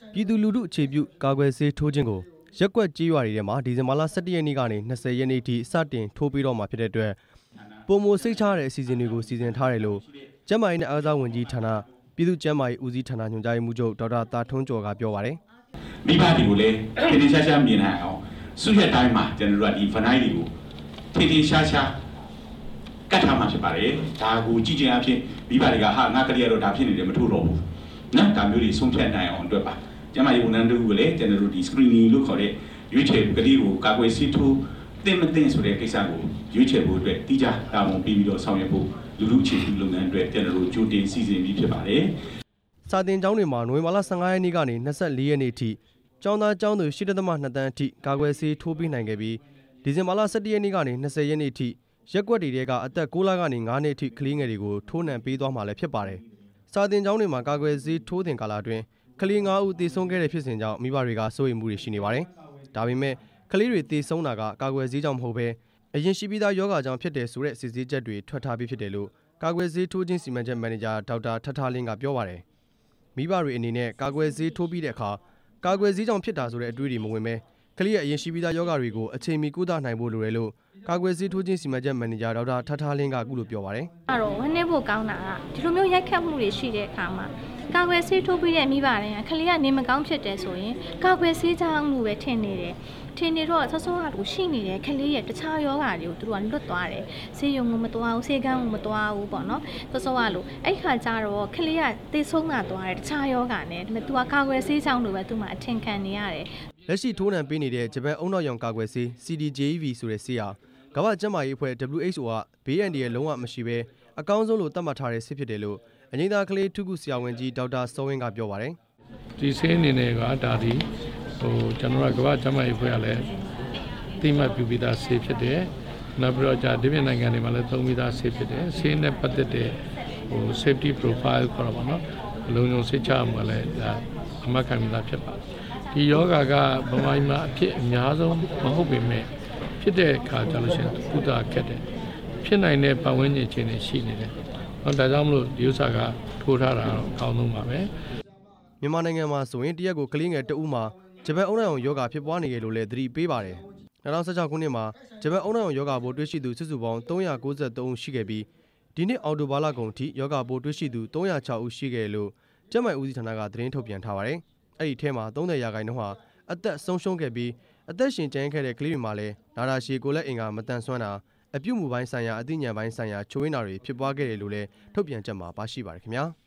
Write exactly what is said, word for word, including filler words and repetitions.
ပြည်သူလူထုအခြေပြုကာကွယ်ဆေးထိုးခြင်းကိုရက်ကွက်ကြေးရွာတွေထဲမှာဒီဇင်ဘာလဆယ့်တစ်ရက်နေ့ကနေ၂၀ရက်နေ့ထိစတင်ထိုးပေးတော့မှာဖြစ်တဲ့အတွက်ပုံမစိတ်ချတဲ့အစီအစဉ်တွေကိုစီစဉ်ထားတယ်လို့ကျန်းမာရေးနဲ့အားကစားဝန်ကြီးဌာနပြည်သူ့ကျန်းမာရေးဦးစီးဌာနညွှန်ကြားရေးမှူးချုပ်ဒေါက်တာတာထွန်းကျော်ကပြောပါတယ်။မိဘတွေကိုလည်းထင်ထင်ရှားရှားမြင်နိုင်အောင်စုရက်တိုင်းမှာကျွန်တော်တို့ကဒီဗနိုင်းတွေကိုထင်ထင်ရှားရှားကတ်ထားမှဖြစ်ပါတယ်။ဒါကိုကြည့်ခြင်းအဖြစ်မိဘတွေကဟာငါကလေးရတော့ဒါဖြစ်နေတယ်မထိုးတော့ဘူး။နော်ဒါမျိုးတွေဆုံးဖြတ်နိုင်အောင်အတွက်ပါ။ကျန်းမာရေးဝန်ထမ်းတို့ကလည်းကျွန်တော်တို့ဒီ screening လို့ခေါ်တဲ့ရွေးချယ်ကလေးကိုကာကွယ်ဆေးထိုးတင်မတင်ဆိုတဲ့ကိစ္စကိုရွေးချယ်ဖို့အတွက်တိကျတာဝန်ပေးပြီးတော့ဆောင်ရွက်ဖို့လူလူအခြေပြုလုပ်ငန်းအတွက်ကျွန်တော်တို့ကြိုတင်စီစဉ်ပြီးဖြစ်ပါတယ်။စာတင်ကျောင်းတွေမှာနိုဝင်ဘာလ၁၅ရက်နေ့ကနေ၂၄ရက်နေ့ထိကျောင်းသားကျောင်းသူ၈.၂တန်းအထိကာကွယ်ဆေးထိုးပေးနိုင်ခဲ့ပြီးဒီဇင်ဘာလ၁၁ရက်နေ့ကနေ၂၀ရက်နေ့ထိရက်ကွက်တွေထဲကအသက်၉လကနေ၅နှစ်အထိကလေးငယ်တွေကိုထိုးနှံပေးသွားမှာလည်းဖြစ်ပါတယ်။စာတင်ကျောင်းတွေမှာကာကွယ်ဆေးထိုးတင်ကာလအတွင်းကလေး၅ဦးသေဆုံးခဲ့တဲ့ဖြစ်စဉ်ကြောင့်မိဘတွေကစိုးရိမ်မှုတွေရှိနေပါတယ်။ဒါပေမဲ့ကလေးတွေသေဆုံးတာကကာကွယ်ဆေးကြောင့်မဟုတ်ဘဲအရင်ရှိပြီးသားယောဂကြောင့်ဖြစ်တယ်ဆိုတဲ့စစ်ဆေးချက်တွေထွက်ထားပြီးဖြစ်တယ်လို့ကာကွယ်ဆေးထိုးခြင်းစီမံချက်မန်နေဂျာဒေါက်တာထထလင်းကပြောပါတယ်။မိဘတွေအနေနဲ့ကာကွယ်ဆေးထိုးပြီးတဲ့အခါကာကွယ်ဆေးကြောင့်ဖြစ်တာဆိုတဲ့အတွေ့အကြုံမဝင်ပဲကလေးရဲ့အရင်ရှိပြီးသားယောဂတွေကိုအချိန်မီကုသနိုင်ဖို့လိုတယ်လို့ကာကွယ်ဆေးထိုးခြင်းစီမံချက်မန်နေဂျာဒေါက်တာထထလင်းကအခုလိုပြောပါတယ်။အဲ့တော့ဝန်းနေဖို့ကောင်းတာကဒီလိုမျိုးရိုက်ခတ်မှုတွေရှိတဲ့အခါမှာကာကွယ်ဆေးထိုးပြီးတဲ့မိဘတွေကကလေးကနေမကောင်းဖြစ်တယ်ဆိုရင်ကာကွယ်ဆေးကြောင့်လို့ပဲထင်နေတယ်။ထင်နေတော့ဆော့ဆော့ကတူရှိနေတဲ့ကလေးရဲ့တခြားယောဂတွေကိုသူတို့ကလွတ်သွားတယ်။ဆေးရုံကမသွားဘူးဆေးကန်းကမသွားဘူးပေါ့နော်။ဆော့ဆော့ကလို့အဲ့ခါကျတော့ကလေးကသေဆုံးတာသွားတယ်တခြားယောဂနဲ့ဒါပေမဲ့ तू ကကာကွယ်ဆေးကြောင့်လို့ပဲ तू မှအထင်ခံနေရတယ်။လက်ရှိထိုးနှံပေးနေတဲ့ဂျပန်အုံနောက်ရောင်ကာကွယ်ဆေး C D J E V ဆိုတဲ့ဆေးဟာကမ္ဘာ့ကျန်းမာရေးအဖွဲ့ W H O ကဘေးအန္တရာယ်လုံးဝမရှိဘဲအကောင်းဆုံးလို့သတ်မှတ်ထားတဲ့ဆေးဖြစ်တယ်လို့အငိမ့်သားကလေးထုခုဆရာဝန်ကြီးဒေါက်တာစောဝင်းကပြောပါတယ်။ဒီဆေးအနေနဲ့ကဒါဒီဟိုကျွန်တော်ကကမ္ဘာ့ကျန်းမာရေးအဖွဲ့ကလည်းတိမှတ်ပြုပြီးသားဆေးဖြစ်တယ်။နောက်ပြီးတော့じゃဒီပြည်နိုင်ငံတွေမှာလည်းသုံးပြီးသားဆေးဖြစ်တယ်။ဆေးနဲ့ပတ်သက်တဲ့ဟို safety profile ခေါ်တာပါနော်။လုံခြုံစိတ်ချမှုလည်းဒါအမှတ်ခံပြီးသားဖြစ်ပါတယ်။ဒီယောဂကဗမာပြည်မှာအဖြစ်အများဆုံးမဟုတ်ပေမဲ့ဖြစ်တဲ့အခါကျလို့ရှိရင်ကုသခက်တယ်ဖြစ်နိုင်တဲ့ပတ်ဝန်းကျင်ချင်းတွေရှိနေတယ်ဟောဒါကြောင့်မလို့ဒီဥစ္စာကထိုးထားတာတော့အကောင်းဆုံးပါပဲမြန်မာနိုင်ငံမှာဆိုရင်တရက်ကိုကလေးငယ်တအုပ်မှာဂျပန်အုံနောက်ရောဂါဖြစ်ပွားနေကြလို့လည်းသတိပေးပါတယ်၂၀၁၆ခုနှစ်မှာဂျပန်အုံနောက်ရောဂါပိုးတွေ့ရှိသူစုစုပေါင်း၃၉၃ဦးရှိခဲ့ပြီးဒီနှစ်အောက်တိုဘာလကုန်ထိရောဂါပိုးတွေ့ရှိသူ၃၀၆ဦးရှိခဲ့လို့ကျန်းမာရေးဦးစီးဌာနကသတင်းထုတ်ပြန်ထားပါတယ်အဲ့ဒီထဲမှာ၃၀ရာခိုင်နှုန်းဟာအသက်ဆုံးရှုံးခဲ့ပြီးအသက်ရှင်ကျန်ခဲ့တဲ့ကလေးတွေမှာလည်းနာတာရှည်ကိုလက်အင်္ဂါမတန်ဆွမ်းတာအပြုတ်မှုပိုင်းဆိုင်ရာအသိဉာဏ်ပိုင်းဆိုင်ရာချိုးယွင်းတာတွေဖြစ်ပွားခဲ့တယ်လို့လည်းထုတ်ပြန်ချက်မှာပါရှိပါတယ်ခင်ဗျာ